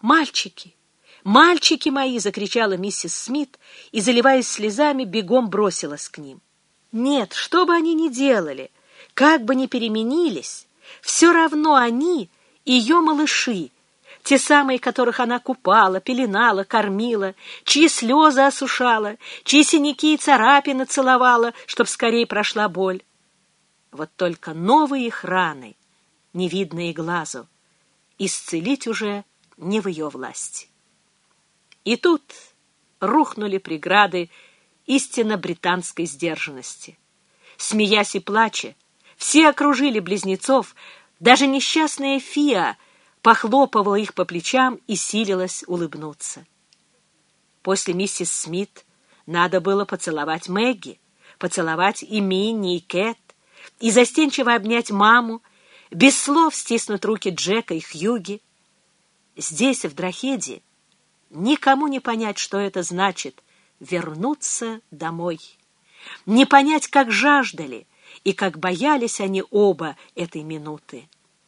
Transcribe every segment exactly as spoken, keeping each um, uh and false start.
«Мальчики! Мальчики мои!» — закричала миссис Смит и, заливаясь слезами, бегом бросилась к ним. Нет, что бы они ни делали, как бы ни переменились, все равно они — ее малыши, те самые, которых она купала, пеленала, кормила, чьи слезы осушала, чьи синяки и царапины целовала, чтоб скорее прошла боль. Вот только новые их раны, невидные глазу, исцелить уже не в ее власти. И тут рухнули преграды истинно британской сдержанности. Смеясь и плача, все окружили близнецов, даже несчастная Фиа похлопывала их по плечам и силилась улыбнуться. После миссис Смит надо было поцеловать Мэгги, поцеловать и Минни, и Кэт, и застенчиво обнять маму, без слов стиснуть руки Джека и Хьюги. Здесь, в Драхеде, никому не понять, что это значит — вернуться домой. Не понять, как жаждали и как боялись они оба этой минуты.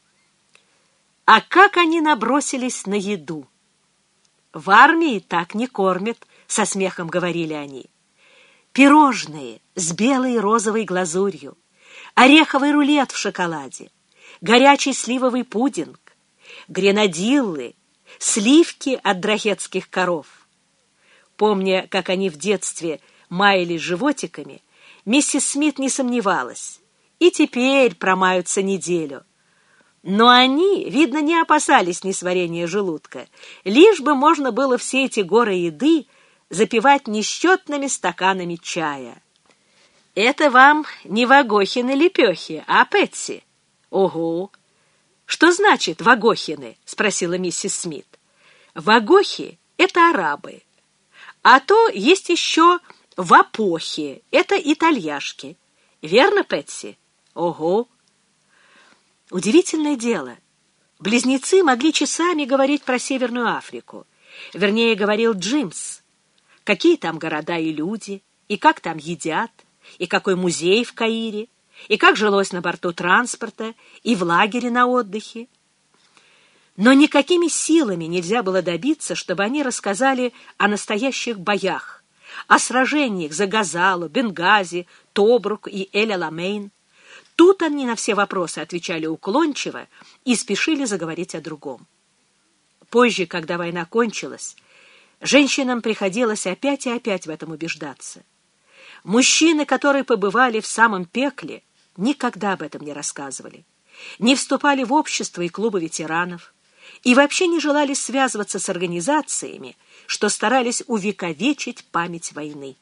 А как они набросились на еду! В армии так не кормят, со смехом говорили они. Пирожные с белой и розовой глазурью, ореховый рулет в шоколаде, горячий сливовый пудинг, гренадиллы, сливки от драхедских коров. Помня, как они в детстве маялись животиками, миссис Смит не сомневалась. И теперь промаются неделю. Но они, видно, не опасались несварения желудка, лишь бы можно было все эти горы еды запивать несчетными стаканами чая. Это вам не Вагохины лепехи, а Пэтси. Ого! Что значит Вагохины? Спросила миссис Смит. Вагохи — это арабы. А то есть еще вапохи, это итальяшки. Верно, Пэтси? Ого! Удивительное дело. Близнецы могли часами говорить про Северную Африку. Вернее, говорил Джимс. Какие там города и люди, и как там едят, и какой музей в Каире, и как жилось на борту транспорта, и в лагере на отдыхе. Но никакими силами нельзя было добиться, чтобы они рассказали о настоящих боях, о сражениях за Газалу, Бенгази, Тобрук и Эль-Аламейн. Тут они на все вопросы отвечали уклончиво и спешили заговорить о другом. Позже, когда война кончилась, женщинам приходилось опять и опять в этом убеждаться. Мужчины, которые побывали в самом пекле, никогда об этом не рассказывали, не вступали в общество и клубы ветеранов и вообще не желали связываться с организациями, что старались увековечить память войны.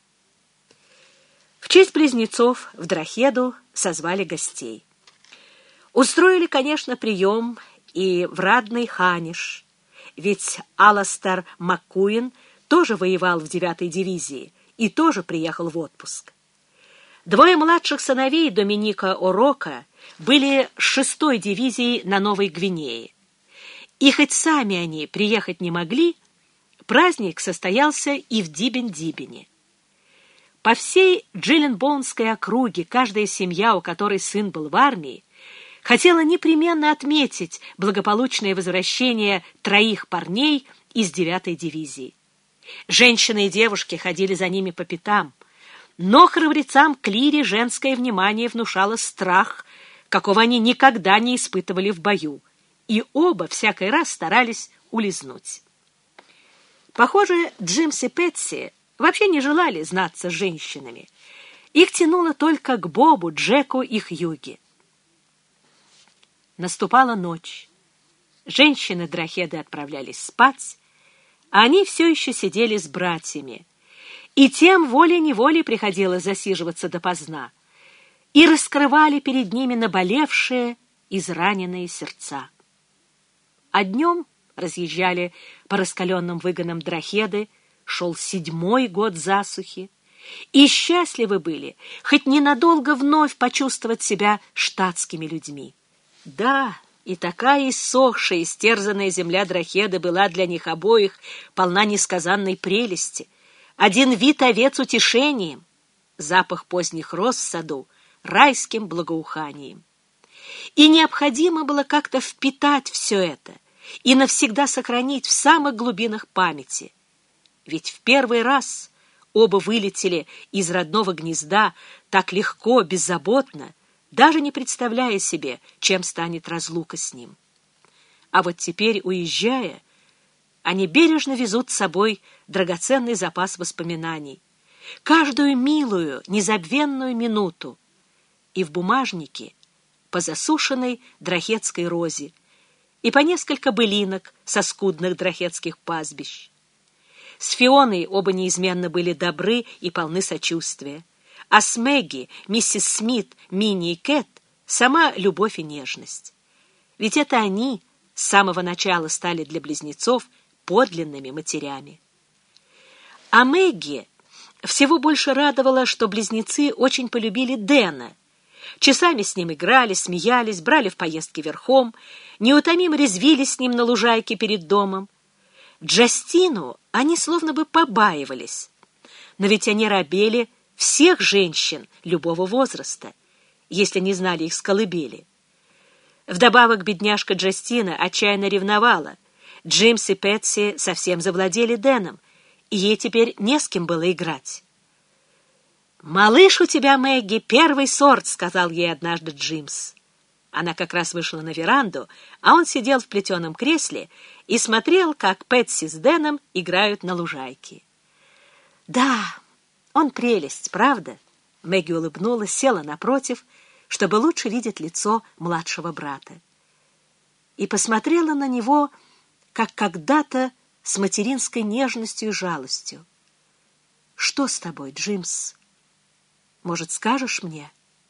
В честь близнецов в Драхеду созвали гостей. Устроили, конечно, прием и в Радный Ханиш, ведь Аластер Маккуин тоже воевал в девятой дивизии и тоже приехал в отпуск. Двое младших сыновей Доминика Орока были с шестой дивизии на Новой Гвинее. И хоть сами они приехать не могли, праздник состоялся и в Дибен-Дибене. По всей Джилленбоунской округе каждая семья, у которой сын был в армии, хотела непременно отметить благополучное возвращение троих парней из девятой дивизии. Женщины и девушки ходили за ними по пятам, но храбрецам Клири женское внимание внушало страх, какого они никогда не испытывали в бою, и оба всякий раз старались улизнуть. Похоже, Джимс и Пэтси вообще не желали знаться с женщинами. Их тянуло только к Бобу, Джеку и Хьюги. Наступала ночь. Женщины Драхеды отправлялись спать, а они все еще сидели с братьями. И тем волей-неволей приходилось засиживаться допоздна. И раскрывали перед ними наболевшие, израненные сердца. А днем разъезжали по раскаленным выгонам Драхеды, шел седьмой год засухи, и счастливы были хоть ненадолго вновь почувствовать себя штатскими людьми. Да, и такая иссохшая, истерзанная земля Драхеды была для них обоих полна несказанной прелести. Один вид овец утешением, запах поздних роз в саду райским благоуханием. И необходимо было как-то впитать все это и навсегда сохранить в самых глубинах памяти. Ведь в первый раз оба вылетели из родного гнезда так легко, беззаботно, даже не представляя себе, чем станет разлука с ним. А вот теперь, уезжая, они бережно везут с собой драгоценный запас воспоминаний, каждую милую, незабвенную минуту, и в бумажнике по засушенной драхетской розе, и по несколько былинок со скудных драхетских пастбищ. С Фионой оба неизменно были добры и полны сочувствия, а с Мэгги, миссис Смит, Минни и Кэт сама любовь и нежность. Ведь это они с самого начала стали для близнецов подлинными матерями. А Мэгги всего больше радовало, что близнецы очень полюбили Дэна. Часами с ним играли, смеялись, брали в поездки верхом, неутомимо резвились с ним на лужайке перед домом. Джастину они словно бы побаивались, но ведь они робели всех женщин любого возраста, если не знали их с колыбели. Вдобавок бедняжка Джастина отчаянно ревновала. Джимс и Пэтси совсем завладели Дэном, и ей теперь не с кем было играть. «Малыш у тебя, Мэгги, первый сорт», — сказал ей однажды Джимс. Она как раз вышла на веранду, а он сидел в плетеном кресле и смотрел, как Пэтси с Дэном играют на лужайке. «Да, он прелесть, правда?» Мэгги улыбнулась, села напротив, чтобы лучше видеть лицо младшего брата. И посмотрела на него, как когда-то, с материнской нежностью и жалостью. «Что с тобой, Джимс? Может, скажешь мне?»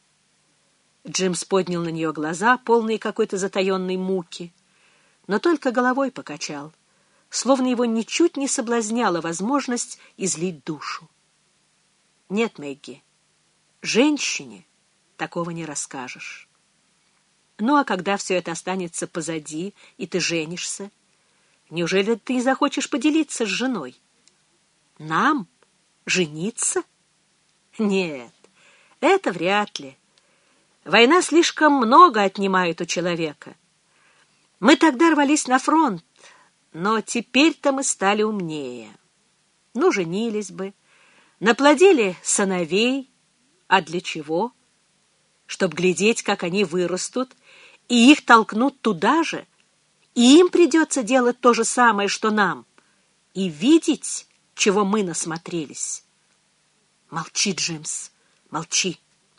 Джимс поднял на нее глаза, полные какой-то затаенной муки, но только головой покачал, словно его ничуть не соблазняла возможность излить душу. «Нет, Мэгги, женщине такого не расскажешь. Ну, а когда все это останется позади, и ты женишься, неужели ты не захочешь поделиться с женой? Нам? Жениться? Нет, это вряд ли. Война слишком много отнимает у человека. Мы тогда рвались на фронт, но теперь-то мы стали умнее. Ну, женились бы, наплодили сыновей. А для чего? Чтоб глядеть, как они вырастут, и их толкнут туда же, и им придется делать то же самое, что нам, и видеть, чего мы насмотрелись. Молчи, Джимс, молчи.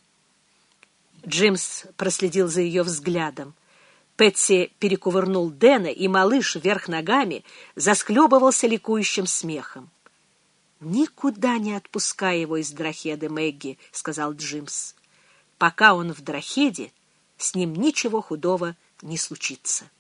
Джимс проследил за ее взглядом. Пэтси перекувырнул Дэна, и малыш вверх ногами засхлебывался ликующим смехом. «Никуда не отпускай его из Драхеды, Мэгги», — сказал Джимс. «Пока он в Драхеде, с ним ничего худого не случится».